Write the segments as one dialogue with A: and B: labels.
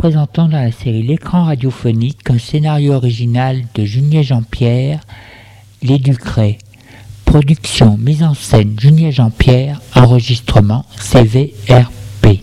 A: présentons dans la série L'écran radiophonique un scénario original de Junier Jean-Pierre, Les Ducrets. Production, mise en scène Junier Jean-Pierre, enregistrement CVRP.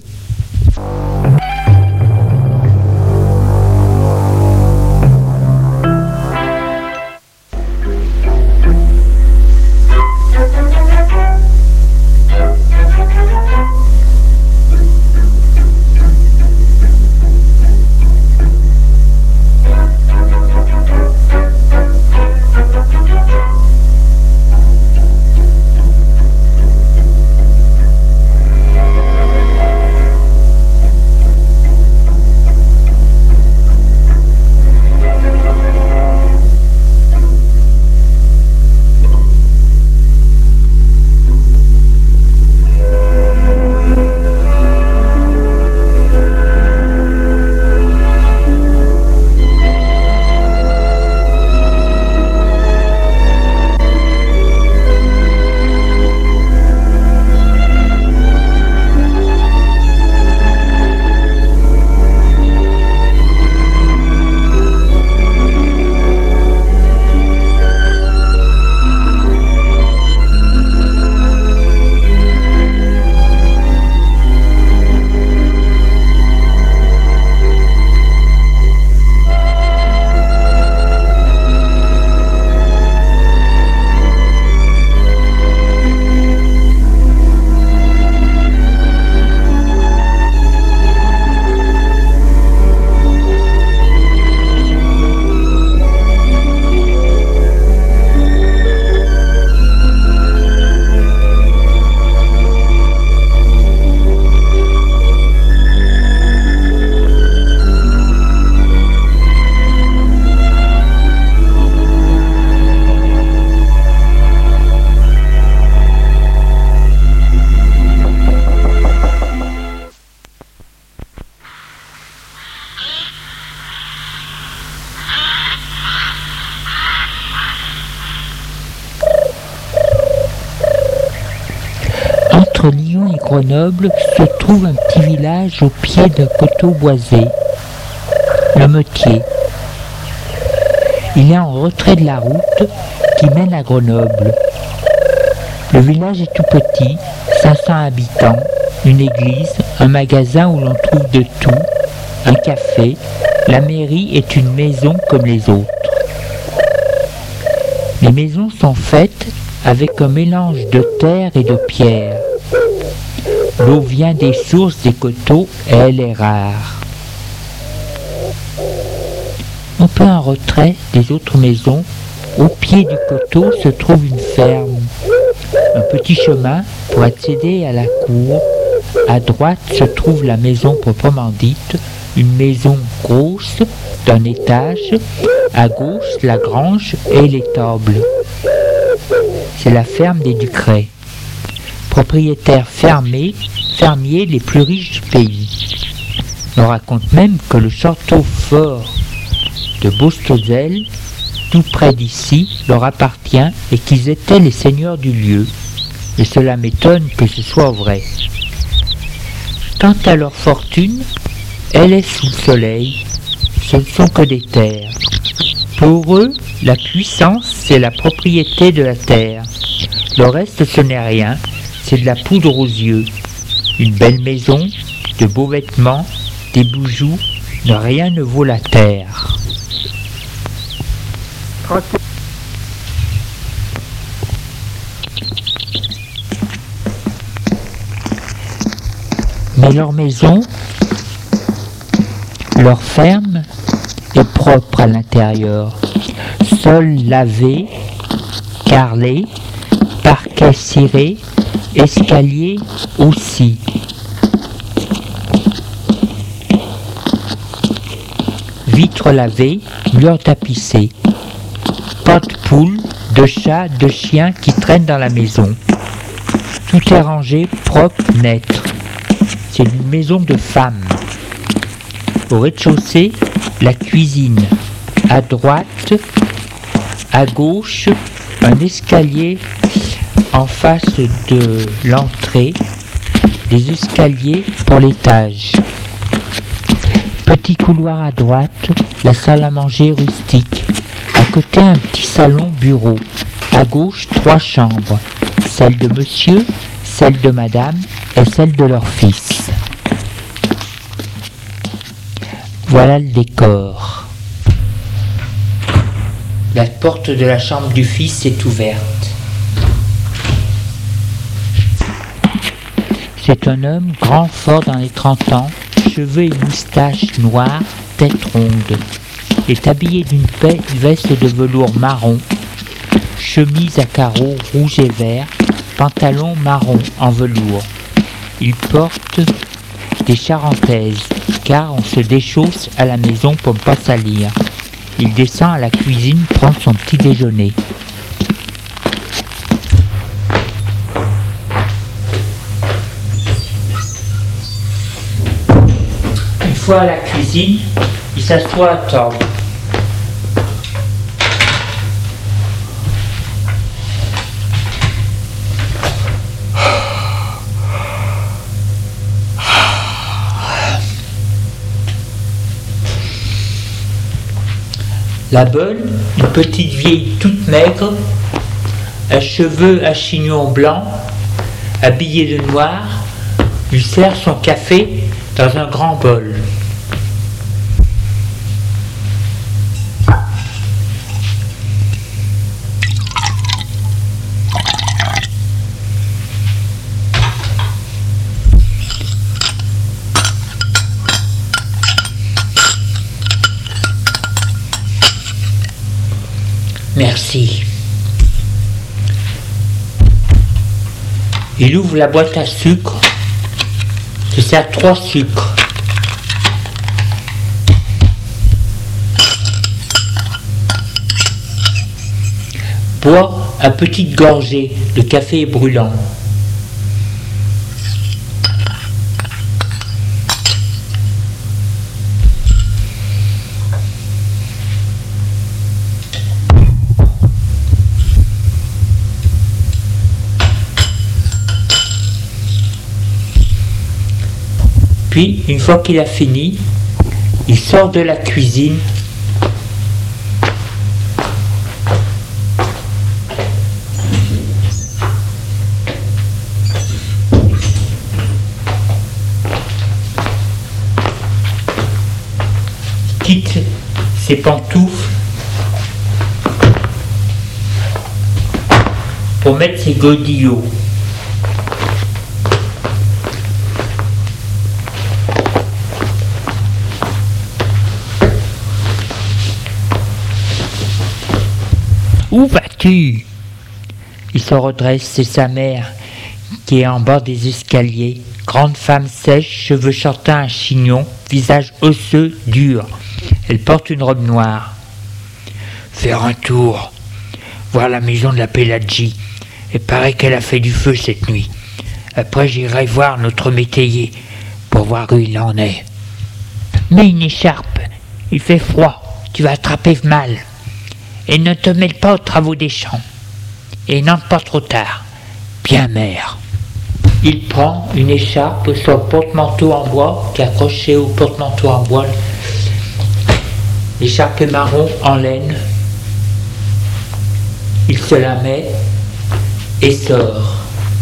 A: Entre Lyon et Grenoble se trouve un petit village au pied d'un coteau boisé, le Metier. Il est en retrait de la route qui mène à Grenoble. Le village est tout petit, 500 habitants, une église, un magasin où l'on trouve de tout, un café. La mairie est une maison comme les autres. Les maisons sont faites avec un mélange de terre et de pierre. L'eau vient des sources des coteaux et elle est rare. Un peu en retrait des autres maisons, au pied du coteau se trouve une ferme. Un petit chemin pour accéder à la cour. À droite se trouve la maison proprement dite, une maison grosse d'un étage. À gauche, la grange et l'étable. C'est la ferme des Ducrets. Propriétaires fermiers les plus riches du pays. On raconte même que le château fort de Beaustozel, tout près d'ici, leur appartient et qu'ils étaient les seigneurs du lieu. Et cela m'étonne que ce soit vrai. Quant à leur fortune, elle est sous le soleil. Ce ne sont que des terres. Pour eux, la puissance, c'est la propriété de la terre. Le reste, ce n'est rien. C'est de la poudre aux yeux. Une belle maison, de beaux vêtements, des bijoux, rien ne vaut la terre. Mais leur maison, leur ferme est propre à l'intérieur. Sol lavé, carrelé, parquet ciré, escalier aussi. Vitres lavées, murs tapissés. Pas de poules, de chats, de chiens qui traînent dans la maison. Tout est rangé, propre, net. C'est une maison de femme. Au rez-de-chaussée, la cuisine. À droite, à gauche, un escalier en face de l'entrée, des escaliers pour l'étage. Petit couloir à droite, la salle à manger rustique. À côté, un petit salon bureau. À gauche, 3 chambres. Celle de monsieur, celle de madame et celle de leur fils. Voilà le décor. La porte de la chambre du fils est ouverte. C'est un homme grand, fort dans les 30 ans, cheveux et moustache noire, tête ronde. Il est habillé d'une veste de velours marron, chemise à carreaux rouge et vert, pantalon marron en velours. Il porte des charentaises, car on se déchausse à la maison pour ne pas salir. Il descend à la cuisine prendre son petit déjeuner. Une fois à la cuisine, il s'assoit à table. La bonne, une petite vieille toute maigre, à cheveux à chignon blanc, habillée de noir, lui sert son café dans un grand bol. Merci. Il ouvre la boîte à sucre, se sert 3 sucres. Boit à petite gorgée, le café est brûlant. Puis, une fois qu'il a fini, il sort de la cuisine, quitte ses pantoufles pour mettre ses godillots. Où vas-tu? Il se redresse, c'est sa mère qui est en bas des escaliers. Grande femme sèche, cheveux châtains à chignon, visage osseux, dur. Elle porte une robe noire. Faire un tour, voir la maison de la Péladji. Il paraît qu'elle a fait du feu cette nuit. Après j'irai voir notre métayer pour voir où il en est. Mets une écharpe, il fait froid, tu vas attraper mal. Et ne te mêle pas aux travaux des champs. Et n'entre pas trop tard. Bien, mère. Il prend une écharpe sur le porte-manteau en bois qui est accroché au porte-manteau en bois. L'écharpe marron en laine. Il se la met et sort.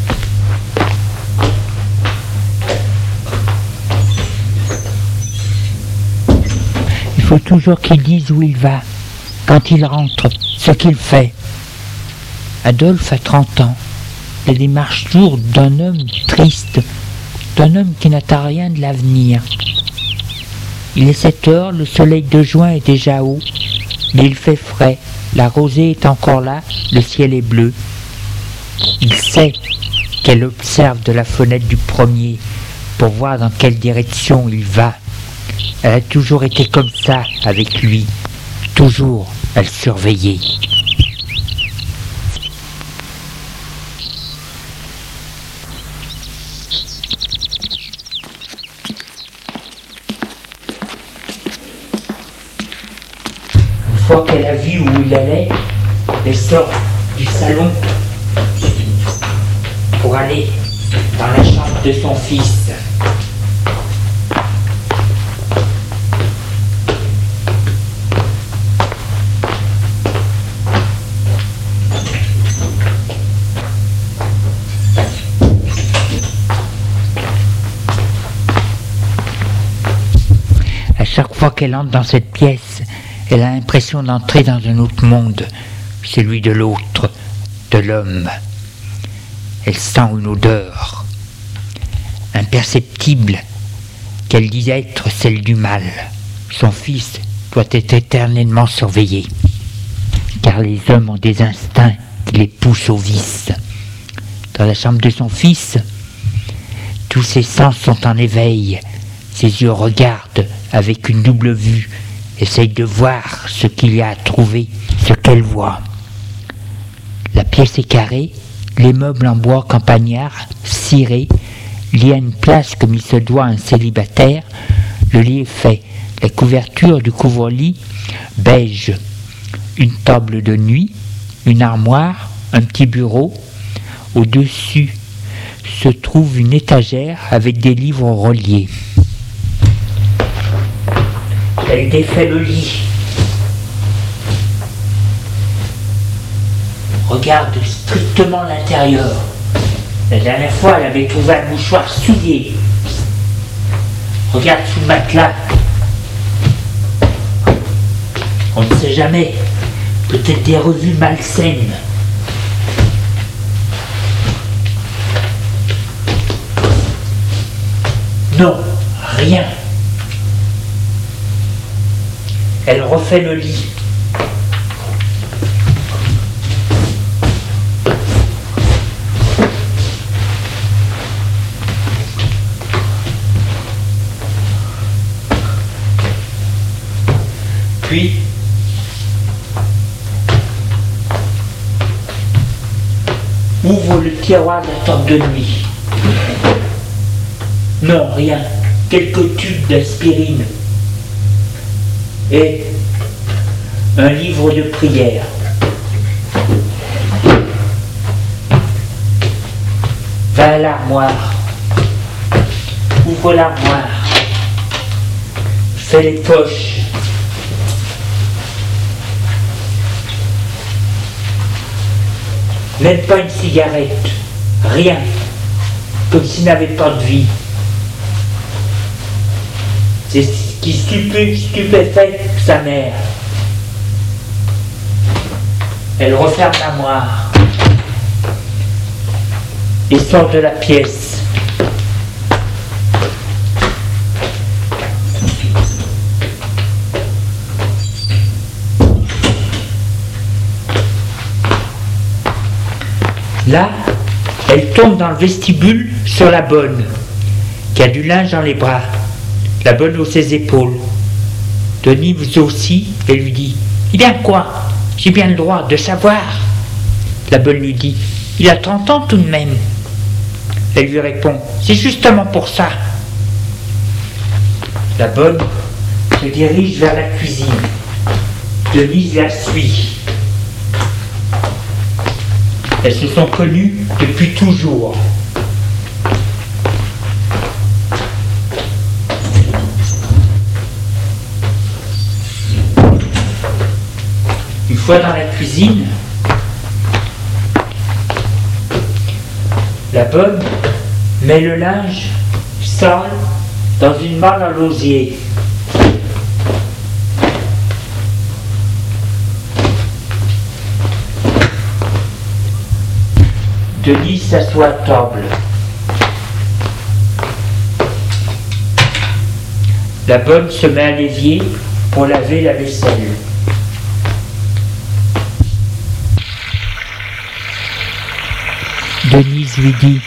A: Il faut toujours qu'il dise où il va. Quand il rentre, ce qu'il fait. Adolphe a 30 ans. Il a des marches lourdes d'un homme triste, d'un homme qui n'attend rien de l'avenir. Il est 7 heures, le soleil de juin est déjà haut, mais il fait frais, la rosée est encore là, le ciel est bleu. Il sait qu'elle observe de la fenêtre du premier pour voir dans quelle direction il va. Elle a toujours été comme ça avec lui, toujours. Elle surveillait. Une fois qu'elle a vu où il allait, elle sort du salon pour aller dans la chambre de son fils. fois qu'elle entre dans cette pièce, elle a l'impression d'entrer dans un autre monde, celui de l'autre, de l'homme. Elle sent une odeur, imperceptible, qu'elle dit être celle du mal. Son fils doit être éternellement surveillé, car les hommes ont des instincts qui les poussent au vice. Dans la chambre de son fils, tous ses sens sont en éveil. Ses yeux regardent avec une double vue, essayent de voir ce qu'il y a à trouver, ce qu'elle voit. La pièce est carrée, les meubles en bois campagnard, cirés, liés à une place comme il se doit à un célibataire. Le lit est fait, la couverture du couvre-lit beige, une table de nuit, une armoire, un petit bureau. Au-dessus se trouve une étagère avec des livres reliés. Elle défait le lit. Regarde strictement l'intérieur. La dernière fois, elle avait trouvé un mouchoir souillé. Regarde sous le matelas. On ne sait jamais. Peut-être des revues malsaines. Non, rien. Elle refait le lit. Puis, ouvre le tiroir de la table de nuit. Non, rien. Quelques tubes d'aspirine. Et un livre de prière. Va à l'armoire. Ouvre l'armoire. Fais les poches. Même pas une cigarette. Rien. Comme s'il n'avait pas de vie. C'est ce qui stupéfait sa mère. Elle referme l'armoire et sort de la pièce. Là, elle tombe dans le vestibule sur la bonne, qui a du linge dans les bras. La bonne hausse ses épaules. Denis aussi, elle lui dit « Eh bien quoi? J'ai bien le droit de savoir. » La bonne lui dit « Il a 30 ans tout de même. » Elle lui répond « C'est justement pour ça. » La bonne se dirige vers la cuisine. Denise la suit. Elles se sont connues depuis toujours. Une fois dans la cuisine, la bonne met le linge sale dans une malle à l'osier. Denis s'assoit à table. La bonne se met à l'évier pour laver la vaisselle. Denise lui dit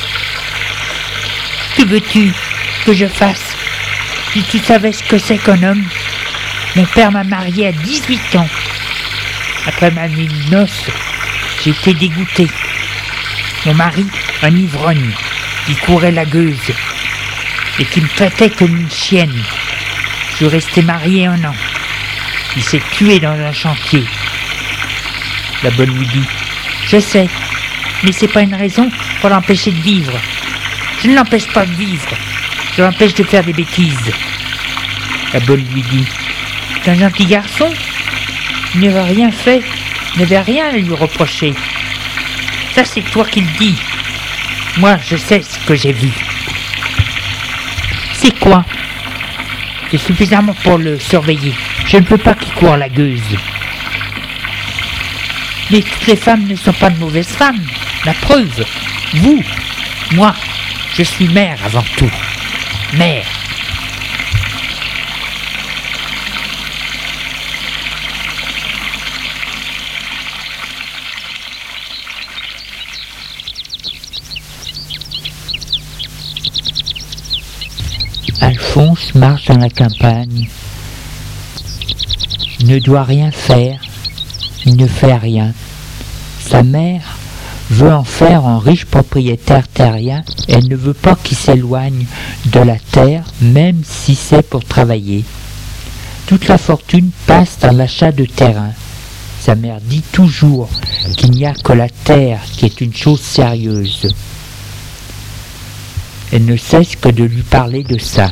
A: « Que veux-tu que je fasse? Si tu savais ce que c'est qu'un homme, mon père m'a mariée à 18 ans. Après ma nuit de noces, j'ai été dégoûtée. Mon mari, un ivrogne, qui courait la gueuse et qui me traitait comme une chienne. Je suis resté marié 1 an. Il s'est tué dans un chantier. » La bonne lui dit « Je sais. Mais c'est pas une raison pour l'empêcher de vivre. Je ne l'empêche pas de vivre. Je l'empêche de faire des bêtises. » La bonne lui dit « C'est un gentil garçon. Il n'avait rien fait. Il n'avait rien à lui reprocher. Ça, c'est toi qui le dis. Moi, je sais ce que j'ai vu. » « C'est quoi ? C'est suffisamment pour le surveiller. Je ne peux pas qu'il court la gueuse. Mais toutes les femmes ne sont pas de mauvaises femmes. La preuve, vous, moi, je suis mère avant tout. Mère. Alphonse marche dans la campagne. Il ne doit rien faire. Il ne fait rien. Sa mère veut en faire un riche propriétaire terrien. Elle ne veut pas qu'il s'éloigne de la terre, même si c'est pour travailler. Toute la fortune passe dans l'achat de terrain. Sa mère dit toujours qu'il n'y a que la terre qui est une chose sérieuse. Elle ne cesse que de lui parler de ça.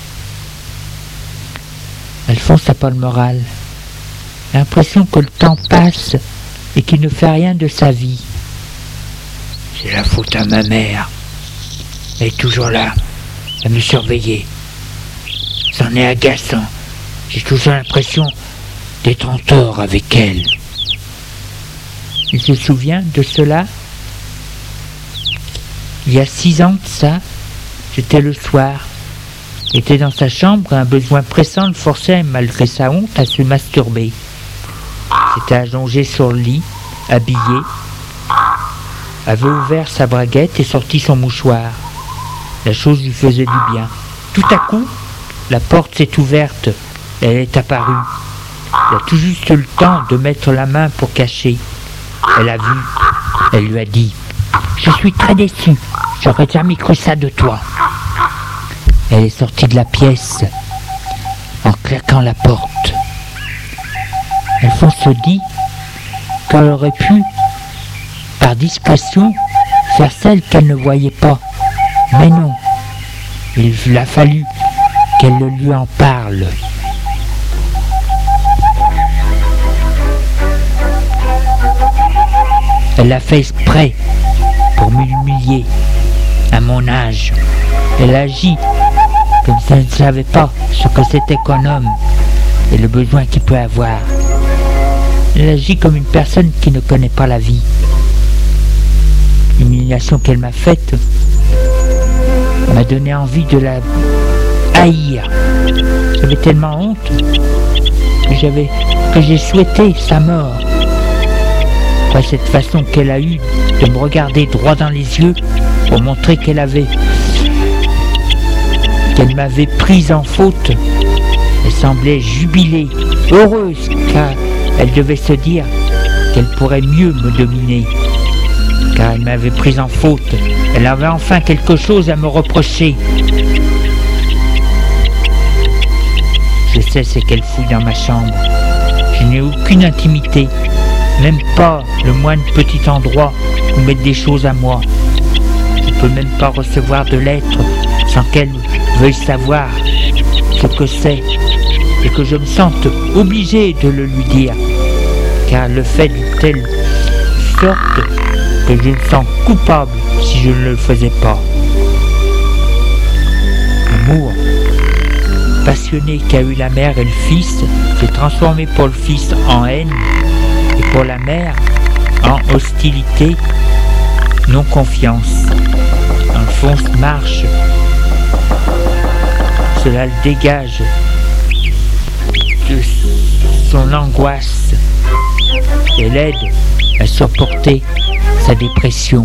A: Alphonse n'a pas le moral. L'impression que le temps passe et qu'il ne fait rien de sa vie. C'est la faute à ma mère. Elle est toujours là, à me surveiller. C'en est agaçant. J'ai toujours l'impression d'être en tort avec elle. Il se souvient de cela. Il y a 6 ans de ça, j'étais le soir. Il était dans sa chambre et un besoin pressant le forçait, malgré sa honte, à se masturber. S'était allongé sur le lit, habillé, avait ouvert sa braguette et sorti son mouchoir. La chose lui faisait du bien. Tout à coup, la porte s'est ouverte. Elle est apparue. Il a tout juste eu le temps de mettre la main pour cacher. Elle a vu. Elle lui a dit « Je suis très déçue. J'aurais jamais cru ça de toi. » Elle est sortie de la pièce en claquant la porte. Alphonse se dit qu'elle aurait pu, par discrétion, faire celle qu'elle ne voyait pas. Mais non, il a fallu qu'elle lui en parle. Elle l'a fait exprès pour m'humilier à mon âge. Elle agit comme si elle ne savait pas ce que c'était qu'un homme et le besoin qu'il peut avoir. Elle agit comme une personne qui ne connaît pas la vie. L'humiliation qu'elle m'a faite m'a donné envie de la haïr. J'avais tellement honte que j'ai souhaité sa mort. Après cette façon qu'elle a eue de me regarder droit dans les yeux pour montrer qu'elle m'avait prise en faute, elle semblait jubilée, heureuse, car elle devait se dire qu'elle pourrait mieux me dominer. Car elle m'avait prise en faute, elle avait enfin quelque chose à me reprocher. Je sais ce qu'elle fouille dans ma chambre. Je n'ai aucune intimité, même pas le moindre petit endroit où mettre des choses à moi. Je ne peux même pas recevoir de lettres sans qu'elle veuille savoir ce que c'est et que je me sente obligé de le lui dire, car elle le fait d'une telle sorte que je me sens coupable si je ne le faisais pas. L'amour passionné qu'a eu la mère et le fils s'est transformé pour le fils en haine et pour la mère en hostilité, non confiance. Alphonse marche, cela le dégage de son angoisse et l'aide à supporter sa dépression.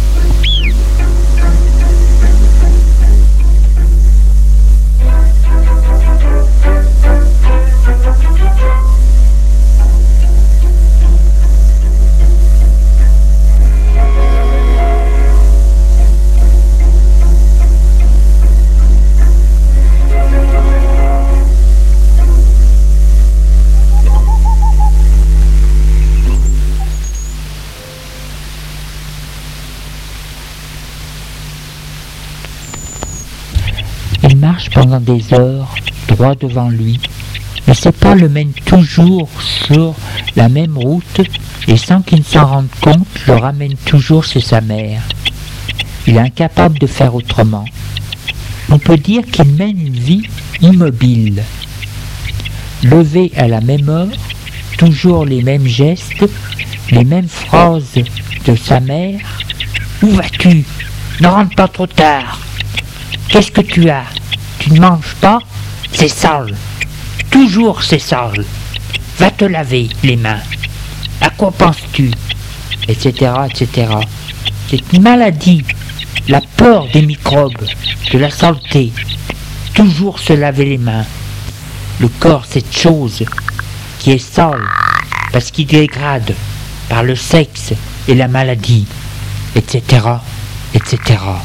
A: Il marche pendant des heures, droit devant lui, mais ses pas le mènent toujours sur la même route et sans qu'il ne s'en rende compte, le ramène toujours chez sa mère. Il est incapable de faire autrement. On peut dire qu'il mène une vie immobile. Levé à la même heure, toujours les mêmes gestes, les mêmes phrases de sa mère. « Où vas-tu? Ne rentre pas trop tard. Qu'est-ce que tu as? Tu ne manges pas? C'est sale. Toujours c'est sale. Va te laver les mains. À quoi penses-tu? Etc. etc. C'est une maladie. La peur des microbes, de la saleté. Toujours se laver les mains. Le corps, cette chose qui est sale, parce qu'il dégrade par le sexe et la maladie, etc. etc.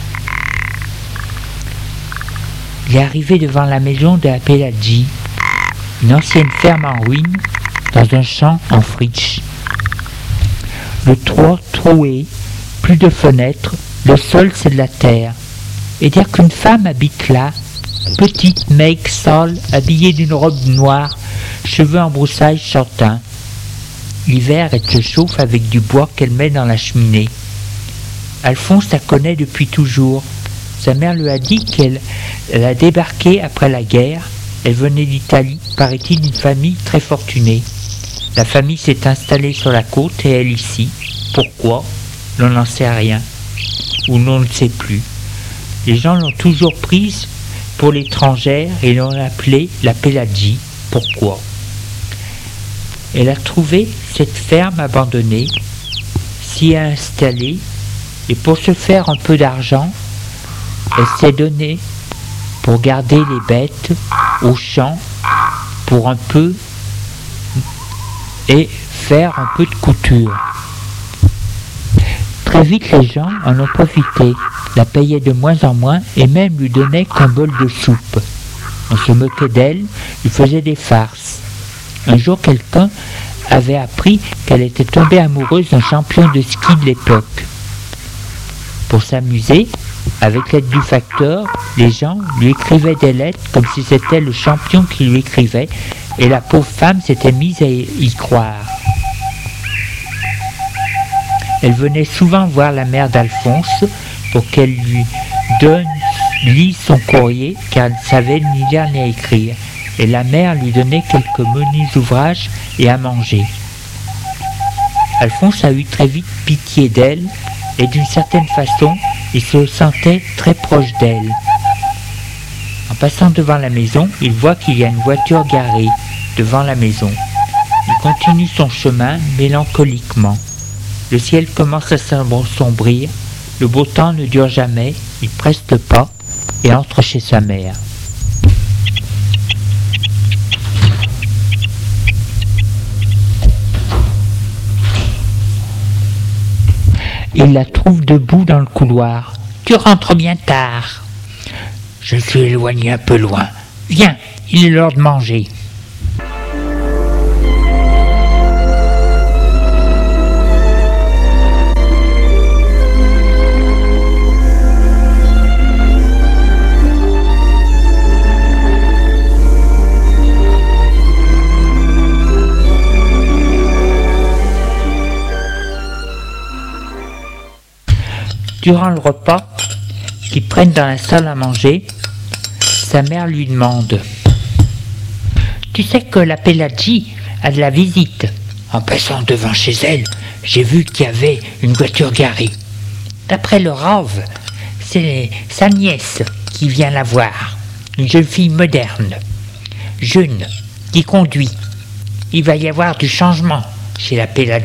A: Il est arrivé devant la maison de la Péladgie, une ancienne ferme en ruine, dans un champ en friche. Le toit troué, plus de fenêtres, le sol c'est de la terre. Et dire qu'une femme habite là, petite, maigre, sale, habillée d'une robe noire, cheveux en broussailles châtain. L'hiver, elle se chauffe avec du bois qu'elle met dans la cheminée. Alphonse la connaît depuis toujours. Sa mère lui a dit qu'elle a débarqué après la guerre. Elle venait d'Italie, paraît-il, d'une famille très fortunée. La famille s'est installée sur la côte et elle ici. Pourquoi? L'on n'en sait rien. Ou l'on ne sait plus. Les gens l'ont toujours prise pour l'étrangère et l'ont appelée la Péladgie. Pourquoi? Elle a trouvé cette ferme abandonnée, s'y est installée, et pour se faire un peu d'argent, elle s'est donnée pour garder les bêtes au champ pour un peu et faire un peu de couture. Très vite les gens en ont profité, la payaient de moins en moins et même lui donnaient qu'un bol de soupe. On se moquait d'elle, lui faisait des farces. Un jour quelqu'un avait appris qu'elle était tombée amoureuse d'un champion de ski de l'époque. Pour s'amuser, avec l'aide du facteur, les gens lui écrivaient des lettres comme si c'était le champion qui lui écrivait, et la pauvre femme s'était mise à y croire. Elle venait souvent voir la mère d'Alphonse pour qu'elle lui lise son courrier, car elle savait ni lire ni écrire, et la mère lui donnait quelques menus ouvrages et à manger. Alphonse a eu très vite pitié d'elle, et d'une certaine façon, il se sentait très proche d'elle. En passant devant la maison, il voit qu'il y a une voiture garée devant la maison. Il continue son chemin mélancoliquement. Le ciel commence à s'assombrir, le beau temps ne dure jamais, il presse le pas et entre chez sa mère. Il la trouve debout dans le couloir. « Tu rentres bien tard. »« Je suis éloigné un peu loin. Viens, il est l'heure de manger. » Durant le repas qu'ils prennent dans la salle à manger, sa mère lui demande « Tu sais que la Péladgie a de la visite. En passant devant chez elle, j'ai vu qu'il y avait une voiture garée. D'après le rave, c'est sa nièce qui vient la voir, une jeune fille moderne, jeune, qui conduit. Il va y avoir du changement chez la Péladgie. »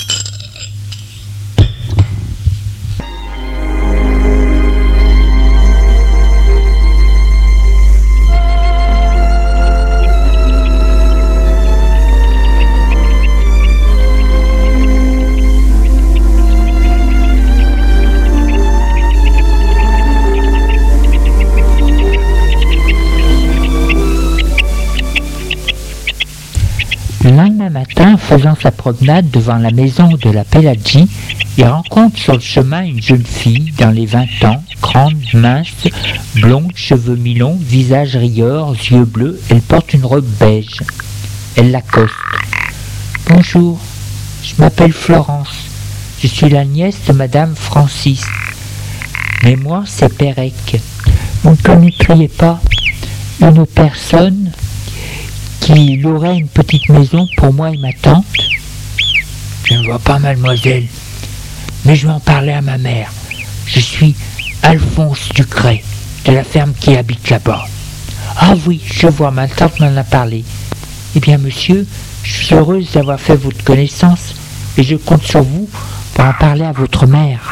A: Le lendemain matin, faisant sa promenade devant la maison de la Péladgie, il rencontre sur le chemin une jeune fille dans les 20 ans, grande, mince, blonde, cheveux mi-longs, visage rieur, yeux bleus. Elle porte une robe beige. Elle l'accoste. « Bonjour, je m'appelle Florence. Je suis la nièce de Madame Francis. Mais moi, c'est Pérec. »« vous ne connaîtriez pas une personne qui louerait une petite maison pour moi et ma tante? Je ne vois pas, mademoiselle, mais je vais en parler à ma mère. Je suis Alphonse Ducret, de la ferme qui habite là-bas. Ah oui, je vois, ma tante m'en a parlé. Eh bien, monsieur, je suis heureuse d'avoir fait votre connaissance et je compte sur vous pour en parler à votre mère.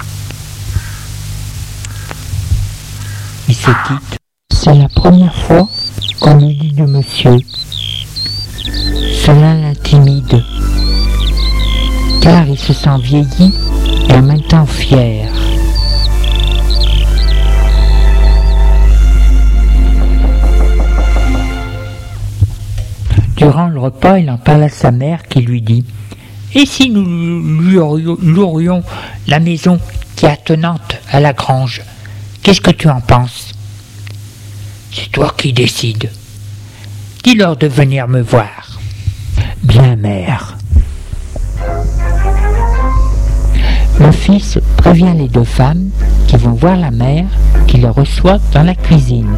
A: Il se quitte. C'est la première fois qu'on lui dit de monsieur. Cela l'intimide, car il se sent vieilli et en même temps fier. Durant le repas, il en parle à sa mère qui lui dit « Et si nous louerions la maison qui est attenante à la grange, qu'est-ce que tu en penses ?»« C'est toi qui décides. Dis-leur de venir me voir. »« Bien, mère. » Le fils prévient les deux femmes qui vont voir la mère qui les reçoit dans la cuisine.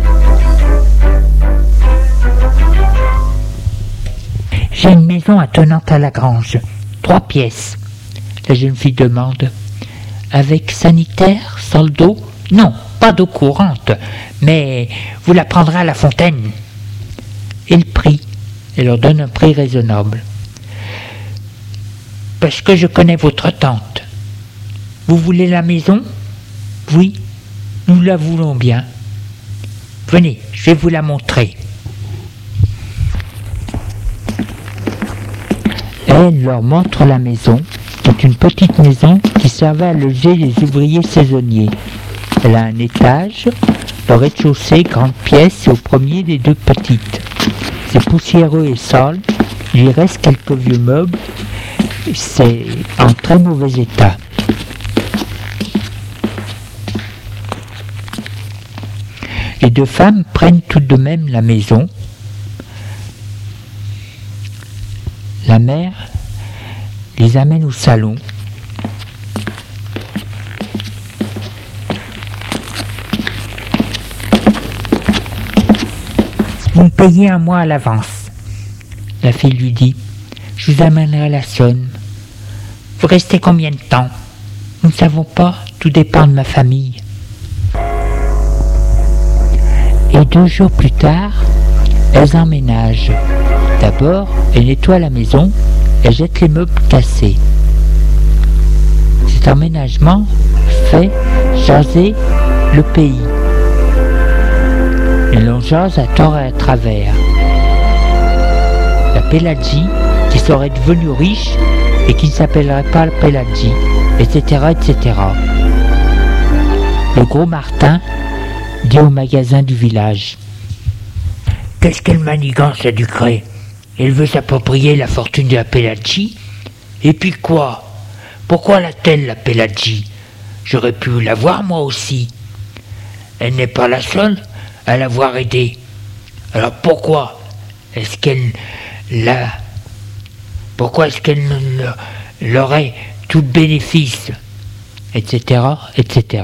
A: J'ai une maison attenante à la grange, 3 pièces. La jeune fille demande. Avec sanitaire, sans le d'eau? Non, pas d'eau courante, mais vous la prendrez à la fontaine. Et le prix? Elle leur donne un prix raisonnable. Parce que je connais votre tante. Vous voulez la maison? Oui, nous la voulons bien. Venez, je vais vous la montrer. Elle leur montre la maison, qui est une petite maison qui servait à loger les ouvriers saisonniers. Elle a un étage, le rez-de-chaussée, grande pièce, et au premier des 2 petites. C'est poussiéreux et sale, il y reste quelques vieux meubles, c'est en très mauvais état. Les 2 femmes prennent tout de même la maison. La mère les amène au salon. Vous me payez un mois à l'avance. La fille lui dit, je vous amènerai à la Saône. Vous restez combien de temps? Nous ne savons pas, tout dépend de ma famille. Et 2 jours plus tard, elles emménagent. D'abord, elle nettoie la maison et jette les meubles cassés. Cet emménagement fait jaser le pays. Et l'on jase à tort et à travers. La Péladji, qui serait devenue riche et qui ne s'appellerait pas la Péladji, etc., etc. Le gros Martin dit au magasin du village. Qu'est-ce qu'elle manigance à Ducret? Elle veut s'approprier la fortune de la Péladji? Et puis quoi? Pourquoi l'a-t-elle, la Péladji? J'aurais pu l'avoir moi aussi. Elle n'est pas la seule à l'avoir aidée. Alors pourquoi est-ce qu'elle l'a... Pourquoi est-ce qu'elle l'aurait tout bénéfice? Etc., etc.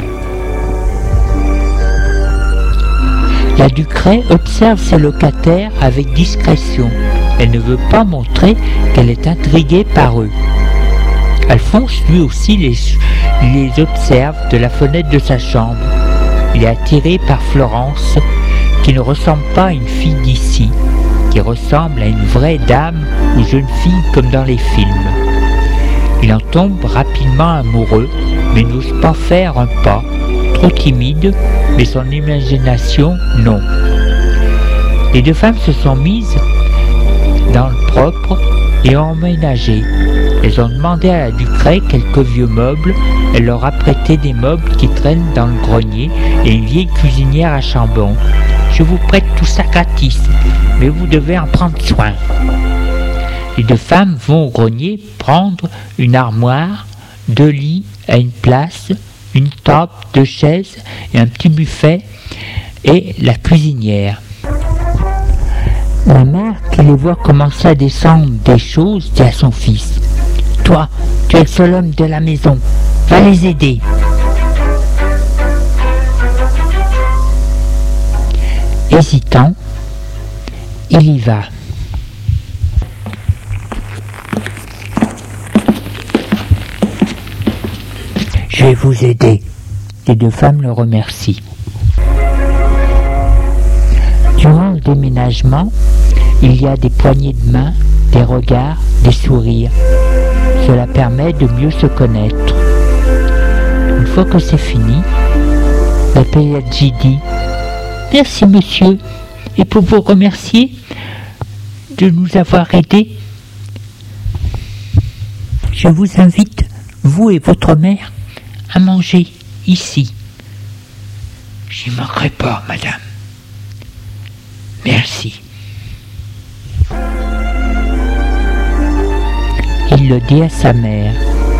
A: La Ducret observe ses locataires avec discrétion. Elle ne veut pas montrer qu'elle est intriguée par eux. Alphonse, lui aussi, les observe de la fenêtre de sa chambre. Il est attiré par Florence, qui ne ressemble pas à une fille d'ici, qui ressemble à une vraie dame ou jeune fille comme dans les films. Il en tombe rapidement amoureux, mais n'ose pas faire un pas, trop timide, mais son imagination, non. Les 2 femmes se sont mises dans le propre et ont emménagé. Elles ont demandé à la Ducret quelques vieux meubles. Elle leur a prêté des meubles qui traînent dans le grenier et une vieille cuisinière à chambon. Je vous prête tout ça gratis, mais vous devez en prendre soin. Les 2 femmes vont au grenier prendre une armoire, 2 lits à une place, une table, 2 chaises et un petit buffet et la cuisinière. La mère, qui les voit commencer à descendre des choses, dit à son fils, « Toi, tu es le seul homme de la maison, va les aider. » Hésitant, il y va. Je vais vous aider. Les deux femmes le remercient. Durant le déménagement, il y a des poignées de main, des regards, des sourires. Cela permet de mieux se connaître. Une fois que c'est fini, la Pelaggi dit « Merci monsieur, et pour vous remercier de nous avoir aidés, je vous invite, vous et votre mère, à manger ici. » « J'y manquerai pas, madame. Merci. » Il le dit à sa mère.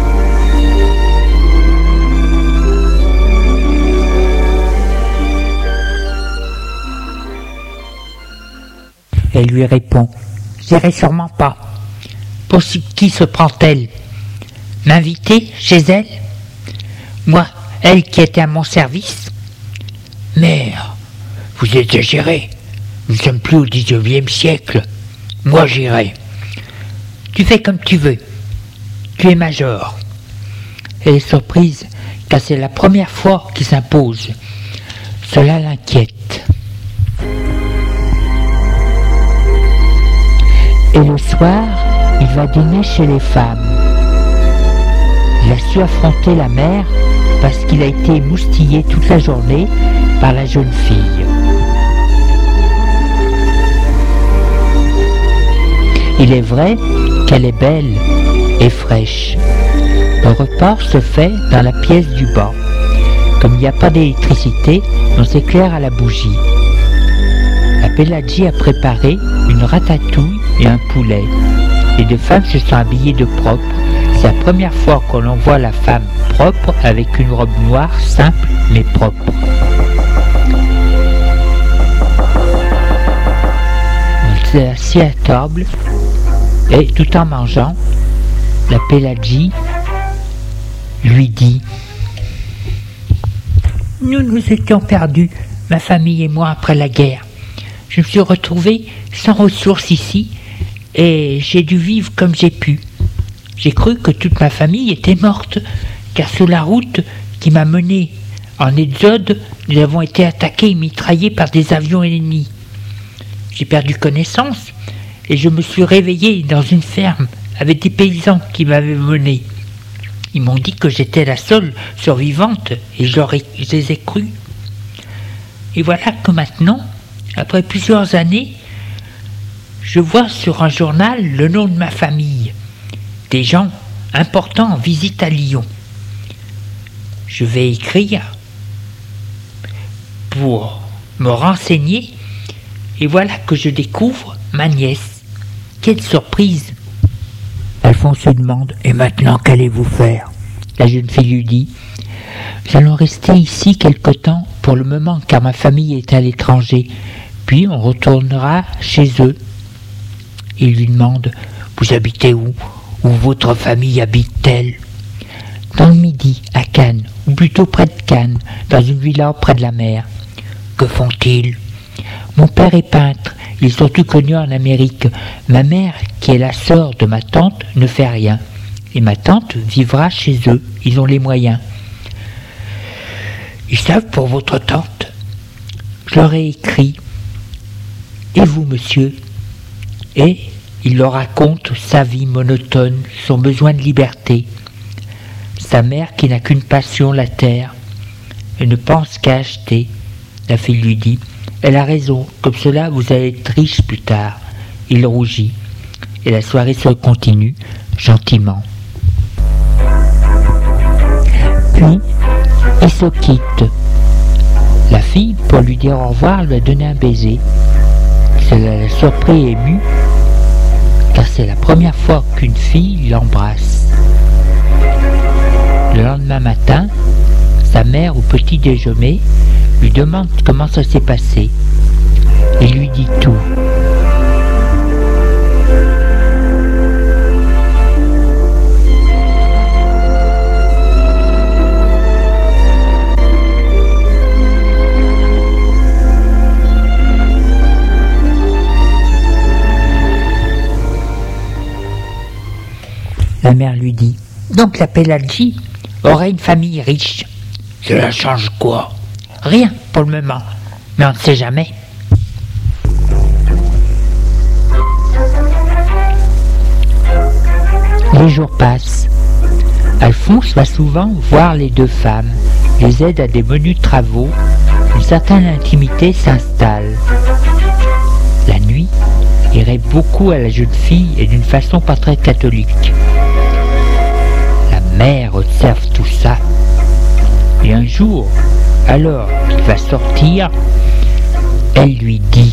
A: Elle lui répond « J'irai sûrement pas. Pour qui se prend-elle? M'inviter chez elle? Moi, elle qui était à mon service? Mère, vous exagérez. Nous ne sommes plus au 19e siècle. Moi, j'irai. Tu fais comme tu veux. Tu es major. » Elle est surprise car c'est la première fois qu'il s'impose. Cela l'inquiète. Et le soir, il va dîner chez les femmes. Il a su affronter la mère parce qu'il a été émoustillé toute la journée par la jeune fille. Il est vrai qu'elle est belle et fraîche. Le repas se fait dans la pièce du bas. Comme il n'y a pas d'électricité, on s'éclaire à la bougie. La Pelaggi a préparé une ratatouille et un poulet. Les deux femmes se sont habillées de propre. C'est la première fois qu'on en voit la femme propre avec une robe noire simple mais propre. On s'est assis à table et tout en mangeant, la Pelaggi lui dit « Nous nous étions perdus, ma famille et moi, après la guerre. Je me suis retrouvé sans ressources ici et j'ai dû vivre comme j'ai pu. J'ai cru que toute ma famille était morte, car sur la route qui m'a mené en Exode, nous avons été attaqués et mitraillés par des avions ennemis. J'ai perdu connaissance et je me suis réveillé dans une ferme avec des paysans qui m'avaient mené. Ils m'ont dit que j'étais la seule survivante et je les ai crus. Et voilà que maintenant, après plusieurs années, je vois sur un journal le nom de ma famille. Des gens importants en visite à Lyon. Je vais écrire pour me renseigner et voilà que je découvre ma nièce. Quelle surprise! Alphonse se demande « Et maintenant, qu'allez-vous faire ?» La jeune fille lui dit « Nous allons rester ici quelque temps pour le moment car ma famille est à l'étranger. Puis on retournera chez eux. » Il lui demande « Vous habitez où? Où votre famille habite-t-elle ?» Dans le Midi, à Cannes, ou plutôt près de Cannes, dans une villa près de la mer. Que font-ils? Mon père est peintre, il est surtout connu en Amérique. Ma mère, qui est la sœur de ma tante, ne fait rien. Et ma tante vivra chez eux, ils ont les moyens. Ils savent pour votre tante? Je leur ai écrit. Et vous, monsieur? Et il leur raconte sa vie monotone, son besoin de liberté. Sa mère qui n'a qu'une passion, la terre. Elle ne pense qu'à acheter. La fille lui dit « Elle a raison, comme cela vous allez être riche plus tard. » Il rougit. Et la soirée se continue, gentiment. Puis, ils se quittent. La fille, pour lui dire au revoir, lui a donné un baiser. Cela l'a surpris et ému, car c'est la première fois qu'une fille l'embrasse. Le lendemain matin, sa mère, au petit déjeuner, lui demande comment ça s'est passé. Il lui dit tout. La mère lui dit: donc la Pélagie aurait une famille riche. Cela change quoi? Rien pour le moment, mais on ne sait jamais. Les jours passent. Alphonse va souvent voir les deux femmes, les aide à des menus travaux. Une certaine intimité s'installe. La nuit, il rêve beaucoup à la jeune fille et d'une façon pas très catholique. La mère observe tout ça. Et un jour, alors qu'il va sortir, elle lui dit: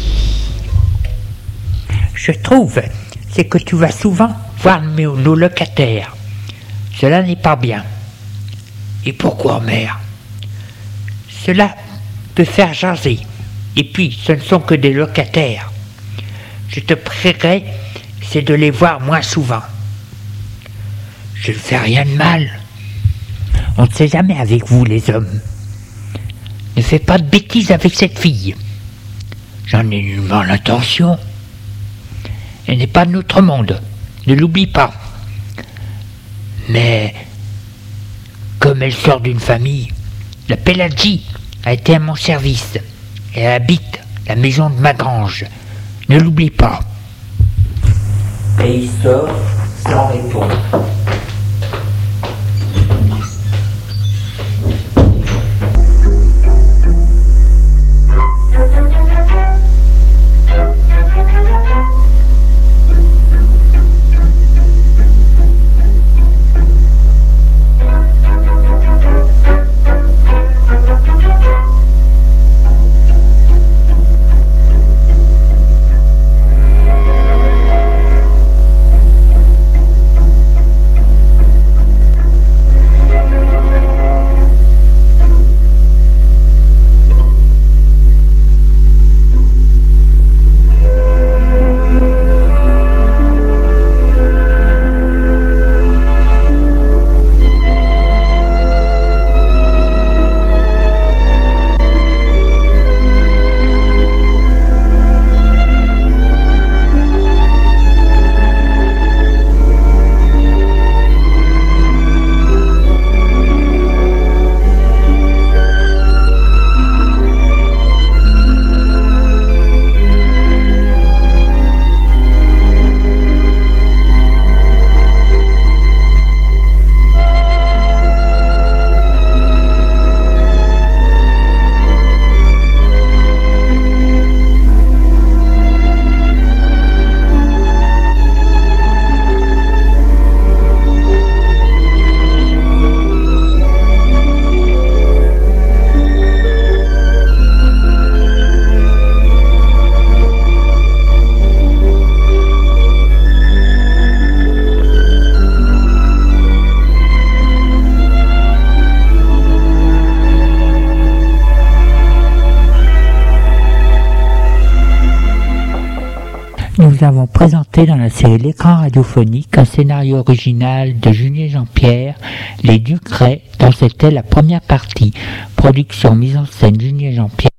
A: je trouve, c'est que tu vas souvent voir nos locataires. Cela n'est pas bien. Et pourquoi, mère? Cela peut faire jaser. Et puis, ce ne sont que des locataires. Je te prierai, c'est de les voir moins souvent. Je ne fais rien de mal. On ne sait jamais avec vous, les hommes. Ne fais pas de bêtises avec cette fille. J'en ai nullement l'intention. Elle n'est pas de notre monde. Ne l'oublie pas. Mais, comme elle sort d'une famille, la Pélagie a été à mon service. Elle habite la maison de Magrange. Ne l'oublie pas. Et il sort sans répondre. Nous avons présenté dans la série L'écran radiophonique un scénario original de Julien Jean-Pierre, Les Ducrets, dont c'était la première partie. Production mise en scène Julien Jean-Pierre.